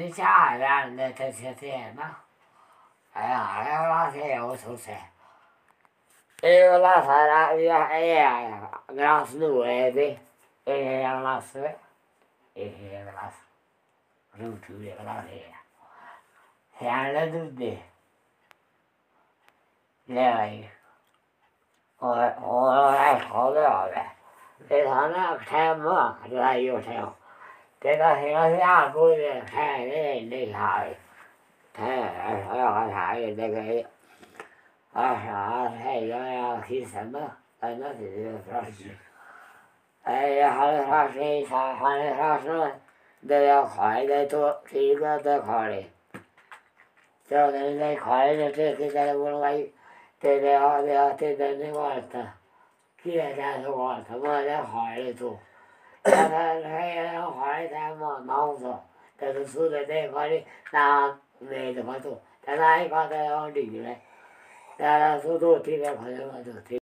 是下边的这些天呐，哎呀，那天我出去，那他那呀，老师为的，老师，老师，入住的老师呀，现在都的，来，我来考了呗，这他那开嘛，这还有条。这个现在下个月开的厉害，开这个还要去什么？反正是说是，好的话是好的话是都要快的多，这个都考的，就是快的这在我来，这那个的，现在是我他妈的快的多。他坏在嘛脑子，但是死在这块的，那没得法做，但那一块的要绿的，那速度提的快的嘛就提。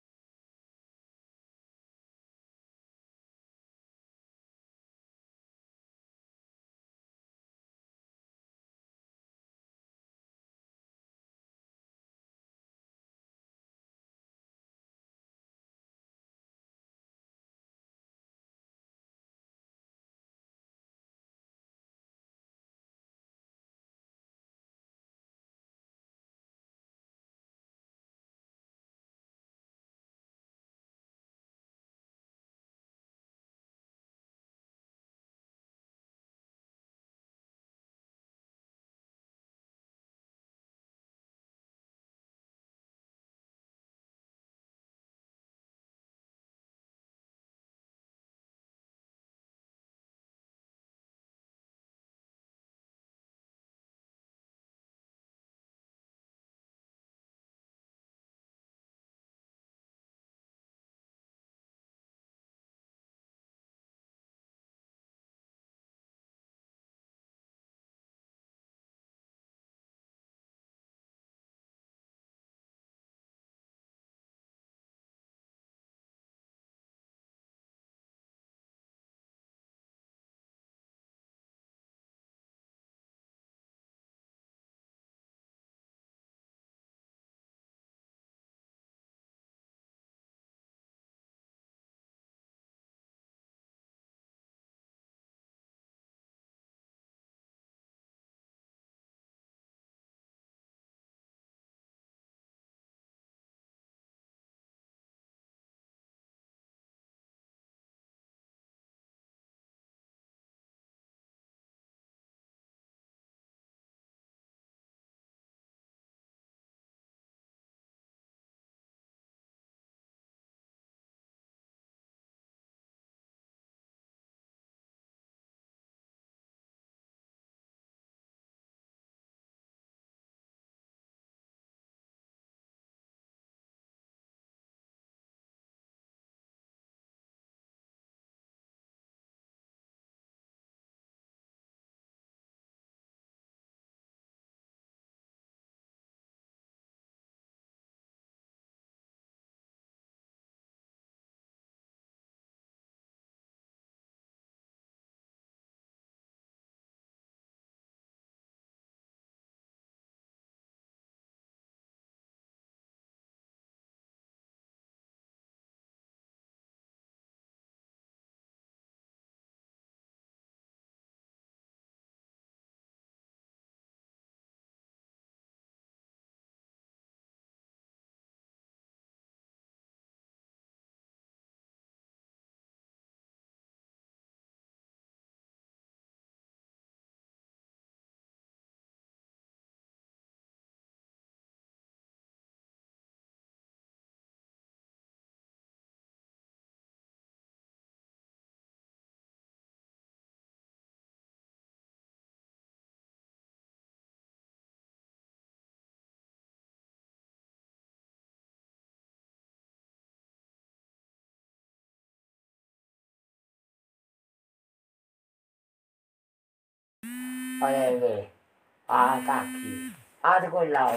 对，大气，这个老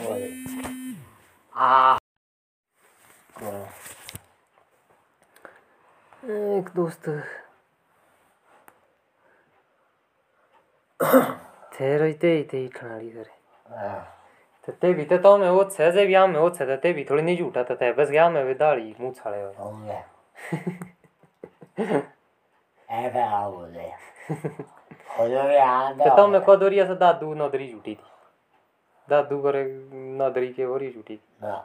的，एक दोस्त थे रहते थे खाली करे ते भी तो मैं वो छे जे या में वो छे ते भी थोड़ी नहीं झूठा था बस गया मैं विदाड़ी मुंह छाड़े हो गया ऐसा आओ बोले हो जो याद तो मैं कोदोरिया से दादू नदरी झूठी थी दादू करे नदरी के वरी झूठी थी ना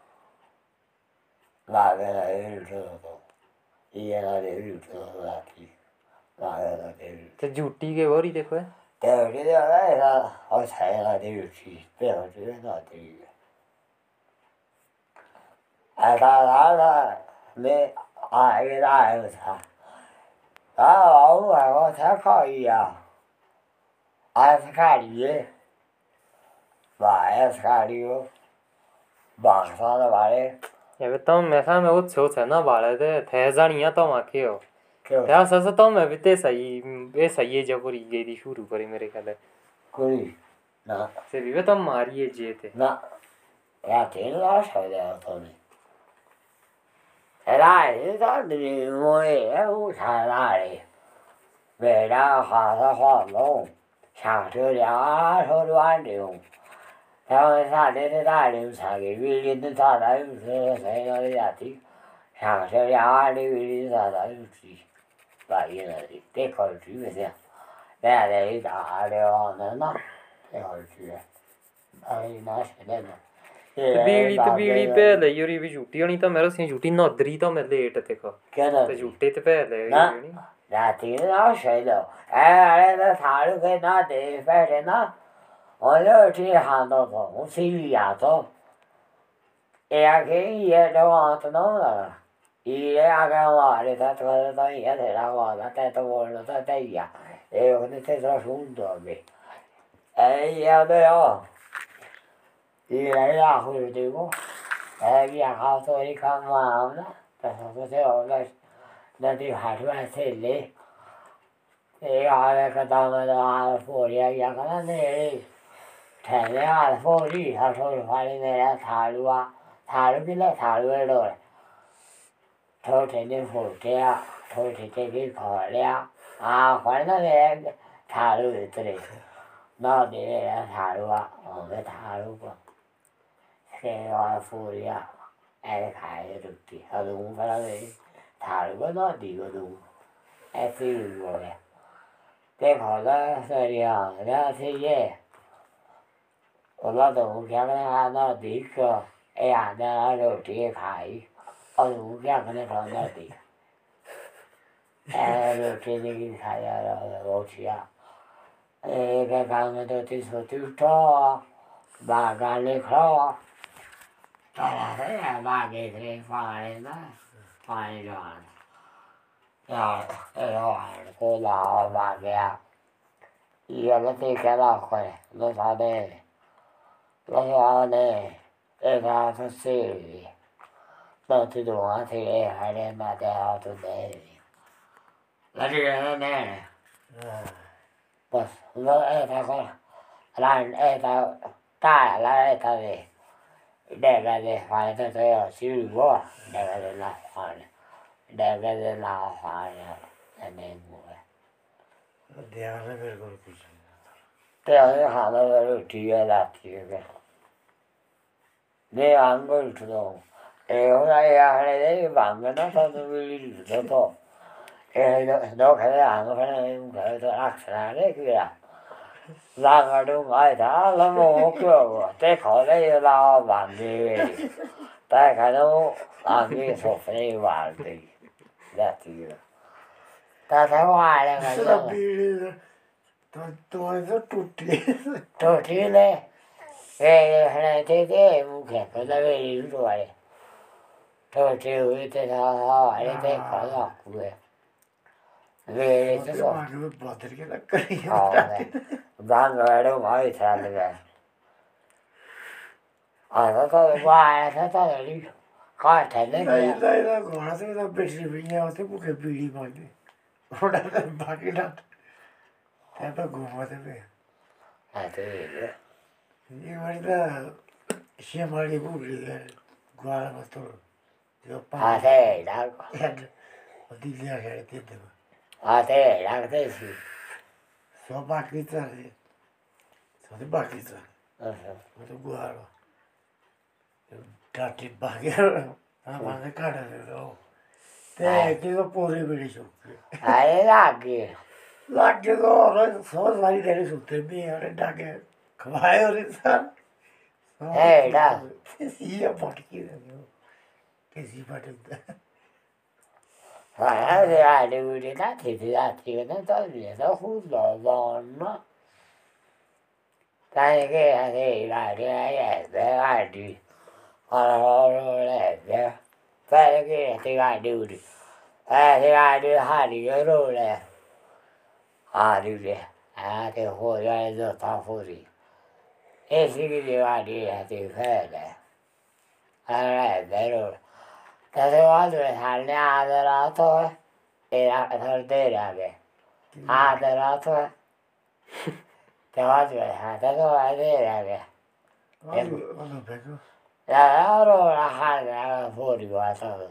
लागे लगे तो ये लगे तो लाती लागे लगे तो झूठी के वरी देखो है तेरे लिए ऐसा और छाया लगे चीज पे हो जो ना दी ऐसा लागा मैं आए लाए था आओ आओ था खाइया आज खाइए वायस खाइयो बांसा वाले ये तो मैं सा में वो छो ना बाले थे जानिया तो माके हो क्यों क्या सस तो मैं भी ते सही ये सही है जब पूरी गई थी शुरू करी मेरे ख्याल कोई ना से भी तो मारी है जे थे ना या तेल लाश है यार तो नहीं राय तो नहीं मोए वो सारे बेड़ा खासा खालो शांति यार हो रहा हूँ然后他这大人才给威林的大来是才要的家庭，上这俩的威林大来是把一个的得考虑一下，来来一大了那得考虑，哎那是那个。 बीड़ी पहले यूरी भी झूठी होनी तो मेरे से झूठी नदरी तो मैं लेट देखो तो झूठी तो पहले नहीं राती ना सही लो अरे तो थारू के ना दे पहले ना我这这喊到走，我心里呀走，也给也这往子弄了，也个我的他说他也在那我那在多了他在呀，哎呦那在这兄弟呗，哎呀对哦，一来呀会对不，哎呀好多一看嘛呢，但是说这那地还是还是嘞，哎呀那个咱们的佛爷也可能那。thành ra là phô đi thôi thôi phải này là thả luôn thả lúc là thả luôn rồi thôi thì nên phô kia thôi thì cái khỏi lẽ phải nó là thả luôn rồi nó để là thả luôn cái thả luôn cái gọi phô đi ai khai được thì đúng phải là thả luôn nó đi rồi đúng ai phi rồi cái khỏi đó rồi đi đó thế gì đủ cái nó đi cơ nó rồi thì phải đủ cái nó đi rồi thì đi phải rồi thì cái con nó thì số thứ cho ba cái lấy khó đó là thế là ba cái thì phải đó phải rồi cô là ba cái giờ nó thì cái nào khỏe nó sao đây nó này cái nào nó xì nó thì đồ thì hai đêm mà đeo tôi để là gì nó nè bớt nó ta có là ta ta là ta về để cái gì phải ta thấy ở xíu quá để cái gì là phải để cái gì là phải là nên mua để nó về rồi cũng thế họ nó rồi thì là thì cái 내 안걸 주도 에어라야 하래 방가 나서 우리 저도 너 그래 안 그래 그래도 악사래 그래 나가도 말다 너무 웃겨 때 거래 나 반대 때 가도 안이 소프리 완대 that's ta thấy hoài là cái gì tôi rất tụt đi lên cái này thế một cái là về đi rồi thôi chiều thì thao hỏi thế có học về thế rồi vang rồi đâu hỏi sao được nó thôi qua nó thôi đi coi thấy đấy đây là gọi thế là bị với nhau thế một cái bị mà đi nó đã बाकी ना thế तो घूमा थे पे thế ये वाली तो शेमाली बोली है ग्वाला मत तो जो thế đó अति लिया है ते thế đó thế gì सो बाकी तो है Sono di Pakistan. Sono uguale. Tanti Pakistan. Ma ne cade no. Te che lo pure per i succhi. lagi. Laghi loro sono stati delle sutte mie, da che vai ora sta. Da. Sì, io porto che si fa tutto. Lui tanti che non toglie, da futto, donna. Sai che guardi, allora, sai che ti guardi, ti guardi, che rolle, che fuori, sta fuori. E si guardi, ti fede. Allora è vero. Tante volte hanno aderato e la soltera che ha aderato. Te voglio tante volte che Vado peggio. allora hanno fuori guardato.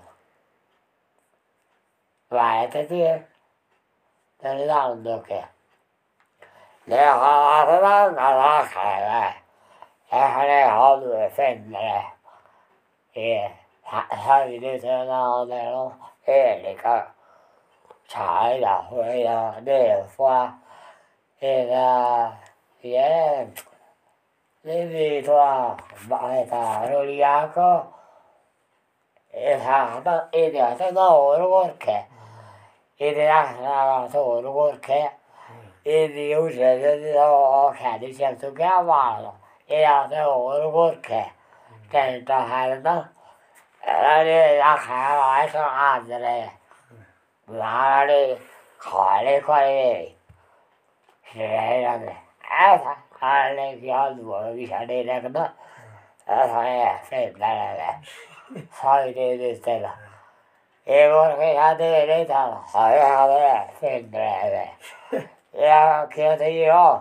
Vai, te ne dà un che. Le ha dato la cara e le ho due femmine e sai di te no e le ca trái là huệ là để qua thì là ye cái gì thôi bạn ta rồi đi ăn có e thằng đó e để cho nó rồi cái e để là thôi rồi cái e đi uống rượu thì nó khai đi xem tôi kéo vào e là thôi rồi cái ta hay đó là đi ra khai lại cho ăn rồi là đi khỏi đi khỏi đi thế là cái lên cái đùa cái sao đây là cái đó thôi phải là thôi đi thế là em cái sao đây đây thằng hỏi sao đấy phải là ya kia thấy không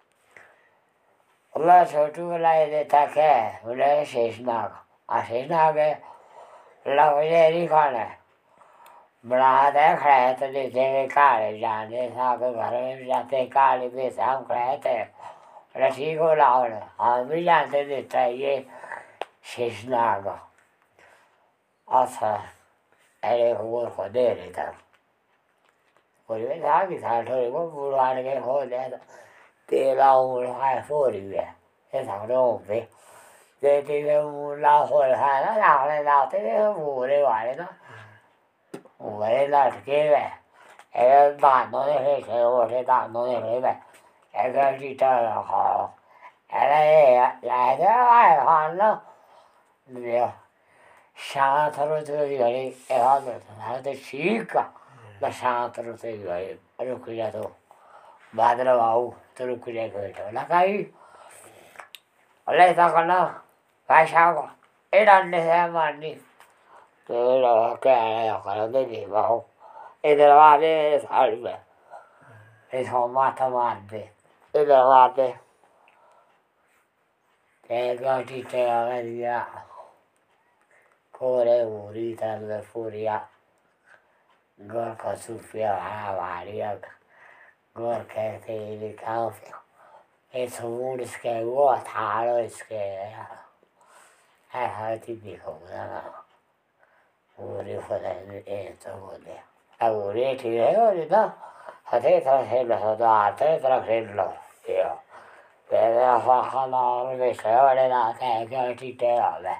là số chú lại để ta cái là sẽ nào cái là cái gì con này bữa đấy khai tôi đi chơi cá để ra để sao cái घर में जाते cá để शाम खाए थे रसी को लाओ ना हम भी जानते देता है ये शेषनाग अच्छा अरे वो को दे देता कोई भी था कि था थोड़ी वो बुलाने के हो जाता तेरा उम्र है फोरी है ये thằng đó về thì lao hồi hai nó lao thế nó vù đi ngoài đó vậy là cái này em bạn nó thế thế rồi thế bạn nó thế vậy em cái đi chơi là họ em đây lại thế ai hoàn đó nhiều sáng thôi thôi vậy em hỏi được thằng tôi xí cả là sáng thôi thôi vậy rồi cứ ra thôi bà đó bảo tôi cứ ra cười thôi là cái lấy tao con nó tại sao con ấy đàn đi xem mà đi tôi là cái này là cái nó gì bảo ấy là ba đi sao đi vậy ấy thằng mà đi ấy là ba đi cái đi chơi cái gì à cô đây uri ta là furia gor có sufia havaria gor cái thì đi cao e sono che vuoi thalo che ti dico uri fare e to le uri ti ori da a te tra quello da te tra quello io per la fa no invece ora da che ti te vabbè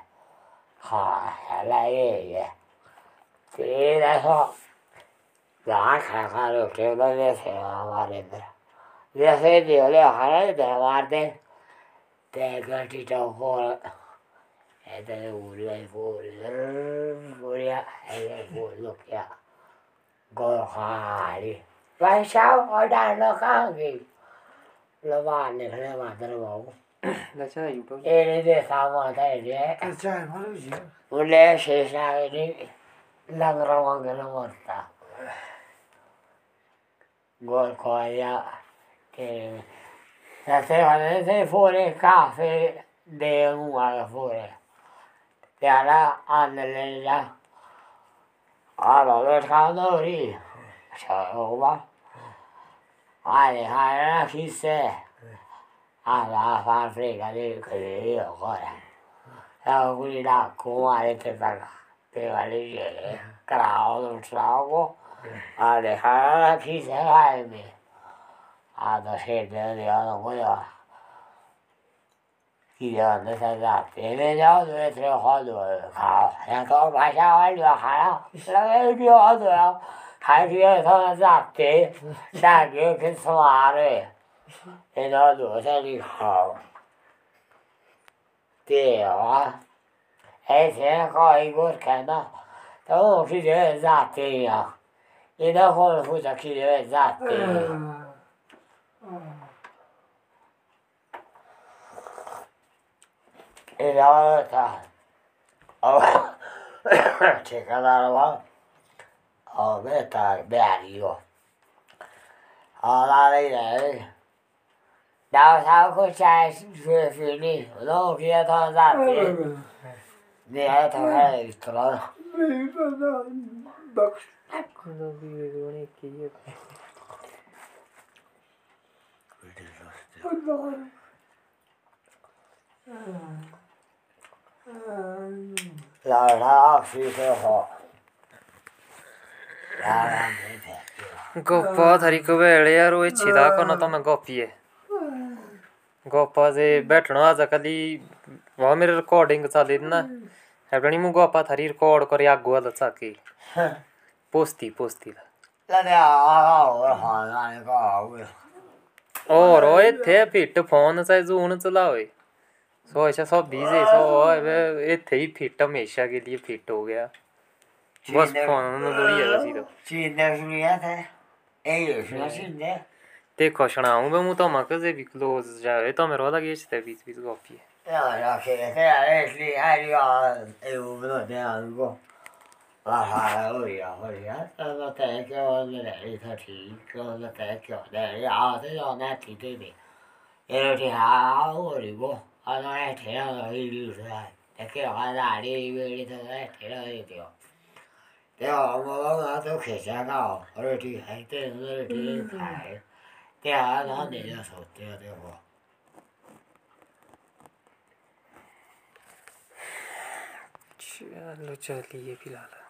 lei sì adesso da lo che non è se va a le fedi le hare de guarde te gati to ho e de uri ai uri ai lo che go hari vai sao ở đây nó có gì nó van này nó van nó bảo là chơiอยู่đâu e de sao mà thế đấy Che c'hai, ma lui c'è. le se sai di lang rawang cái nó morta go coi che la sera se fuori caffè de una fuori e allora andare là allora lo scando lì ciao va hai la chissà alla fabbrica di quelli ancora. Siamo qui da come te paga. Per la legge, crowd, trovo, alle cara chi se vai me. Ada sede di ano quello. Chi hanno stato e vediamo due tre cose. E poi facciamo il cara. La vediamo. Hai sono zappe, sai che suonare. E non due se li fa. Dio, e se poi perché no? Tu chi deve zappe io. E dopo fu chi deve zappe io. E la volta c'è canale ho detto bene io ho la vedere da sao c'è sui figli non chiedo andati niente che visto no Non vi vedo neanche io. la si ho गप्पा थारी कवेले यार वो छिदा करना तो मैं गप्पी है गप्पा से बैठना आज कली वहाँ मेरे रिकॉर्डिंग चली ना अपनी मु गप्पा थारी रिकॉर्ड कर आगो वाला चाकी पोस्ती पोस्ती और ओए थे फिट फोन से जून चलाओ सो ऐसा सब बिजी सो ए थे ही फिट हमेशा के लिए फिट हो गया बस फोन में थोड़ी है बस तो चीने सुनिया थे ए सुना चीने देखो सुनाऊं मैं तो मक से भी क्लोज जाए तो मेरे वाला गेस थे बीच बीच copy ja che è uno di algo la fa lui la te che ho lei ta ti con la te che ho lei ha te ho na ti te be e ti ha o ri bo a no è te ho i li sai e che ho da ri ri te è te lo di dio te ho mo ma to che sa ga o ri hai te ri ti kai te ha no ne lo so te ho चलो चलिए फिलहाल